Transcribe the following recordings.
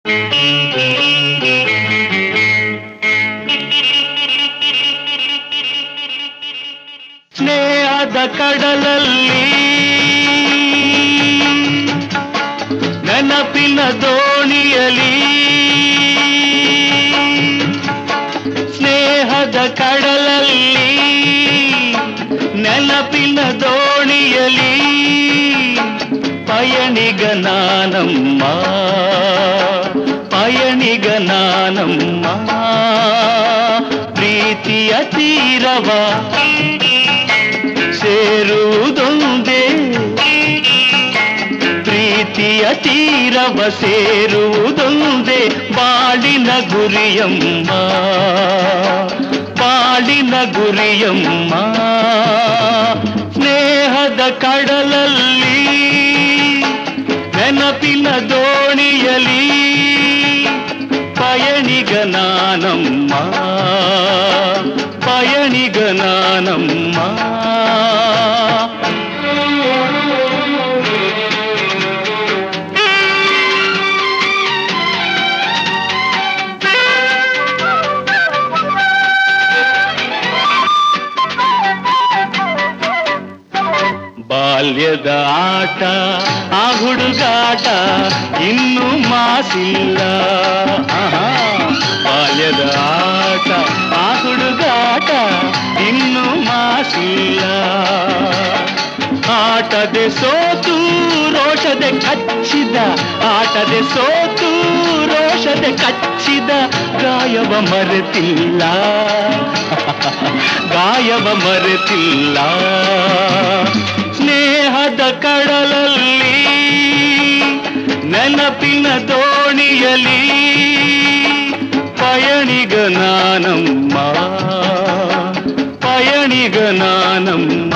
ಸ್ನೇಹದ ಕಡಲಲ್ಲಿ ನೆನಪಿನ ದೋಣಿಯಲಿ ಸ್ನೇಹದ ಕಡಲಲ್ಲಿ ನೆನಪಿನ ದೋಣಿಯಲಿ ಪಯಣಿಗ ನಾನಮ್ಮ ಪಯಣಿಗ ನಾನಮ್ಮ ಪ್ರೀತಿಯ ತೀರವ ಸೇರುವುದೊಂದೇ ಪ್ರೀತಿಯ ತೀರವ ಸೇರುವುದೊಂದೇ ಬಾಳಿನ ಗುರಿಯಮ್ಮ ಬಾಳಿನ ಗುರಿಯಮ್ಮ ಸ್ನೇಹದ ಕಡಲಲ್ಲಿ ನೆನಪಿನ ದೋಣಿಯಲಿ ಪಯಣಿಗ ನಾನಮ್ಮ ಪಯಣಿಗ ನಾನಮ್ಮ ಬಾಲ್ಯದ ಆಟ ಆ ಹುಡುಗಾಟ ಇನ್ನೂ ಮಾಸಿಲ್ಲ ಬಾಲ್ಯದ ಆಟ ಆ ಹುಡುಗಾಟ ಇನ್ನೂ ಮಾಸಿಲ್ಲ ಆಟದೆ ಸೋತು ರೋಷದೆ ಕಚ್ಚಿದ ಆಟದೆ ಸೋತು ರೋಷದೆ ಕಚ್ಚಿದ ಗಾಯವ ಮರೆತಿಲ್ಲ ಗಾಯವ ಮರೆತಿಲ್ಲ ಸ್ನೇಹದ ಕಡಲಲ್ಲಿ ನೆನಪಿನ ದೋಣಿಯಲಿ ಪಯಣಿಗ ನಾನಮ್ಮ ಪಯಣಿಗ ನಾನಮ್ಮ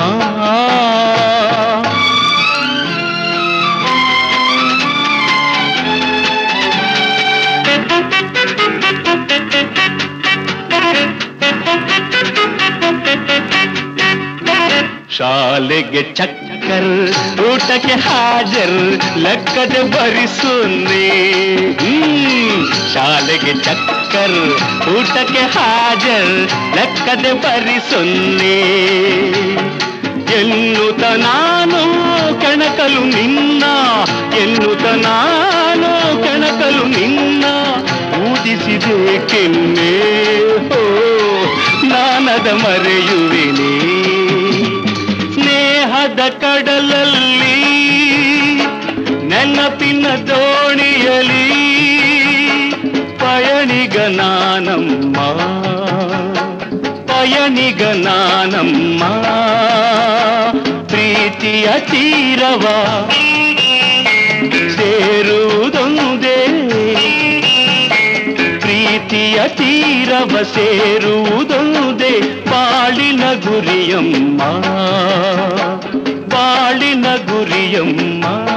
ಶಾಲೆಗೆ ಚಕ್ಕರ್ ಊಟಕ್ಕೆ ಹಾಜರ್ ಲೆಕ್ಕದೆ ಬರಿಸುನ್ನಿ ಶಾಲೆಗೆ ಚಕ್ಕರ್ ಊಟಕ್ಕೆ ಹಾಜರ್ ಲೆಕ್ಕದೆ ಬರಿಸುನ್ನಿ ಎನ್ನುತ್ತ ನಾನು ಕೆಣಕಲು ನಿನ್ನ ಎನ್ನುತ್ತ ನಾನು ಕೆಣಕಲು ನಿನ್ನ ಊದಿಸಿದೆ ಕೆನ್ನೆ ಹೋ ನಾನದ ಮರೆಯುವೆನೇ ಸ್ನೇಹದ ಕಡಲಲ್ಲಿ ನೆನಪಿನ ದೋಣಿಯಲಿ ಪಯಣಿಗ ನಾನಮ್ಮ ಪಯಣಿಗ ನಾನಮ್ಮ ಪ್ರೀತಿಯ ತೀರವ ಸೇರುವುದೊಂದೇ ಪ್ರೀತಿಯ ತೀರವ ಸೇರುವುದೊಂದೇ ಬಾಳಿನ ಗುರಿಯಮ್ಮ ಬಾಳಿನ ಗುರಿಯಮ್ಮ